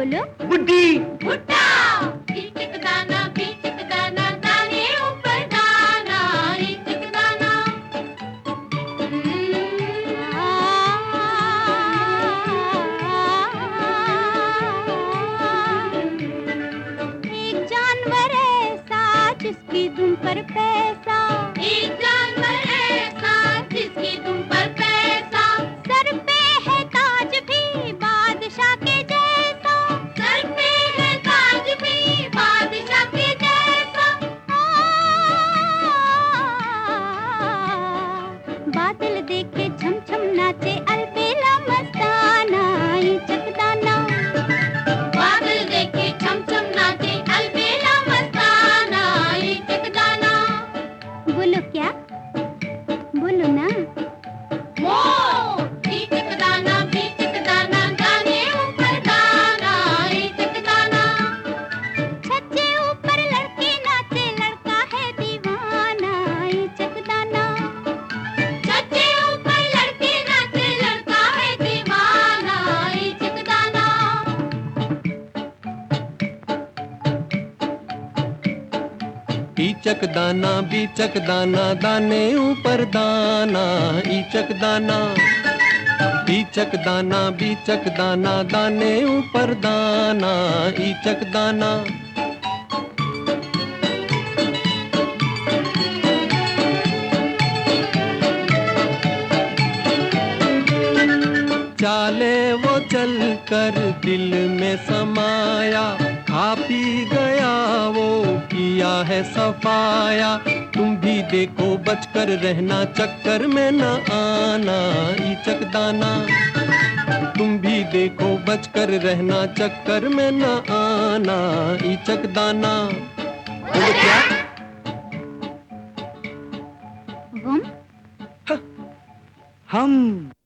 बोलो। बुड्ढी। भुट्टा। इचक दाना बीचक दाना दाने ऊपर दाना इचक दाना। एक जानवर ऐसा जिसकी दुम पर पैसा, एक जानवर ऐसा जिसकी तुम पर पैसा, सर पे है ताज भी बादशाह के जैसा, सर पे है ताज भी बादशाह के जैसा। बादल देखे झमझम नाचे अलबेला मस्ताना इचक दाना। बादल देखे छमछम नाचे अलबेला मस्ताना इचक दाना। बोलो क्या, बोलो ना। मोर। इचक दाना बीचक दाना दाने ऊपर दाना इचक दाना। छत के ऊपर लड़के नाचे लड़का है दीवाना इचक दाना। छत के ऊपर लड़के नाचे लड़का है दीवाना इचक दाना। ईचक दाना बीचक दाना दाने ऊपर दाना ईचक दाना। ईचक दाना बीचक दाना दाने ऊपर दाना ईचक दाना। चाले वो चल कर दिल में समाया, खा पी गया वो किया है सफाया। तुम भी देखो बचकर रहना चक्कर में न आना ईचक दाना। तुम भी देखो बचकर रहना चक्कर में न आना ईचक दाना। बोलो क्या? हम हम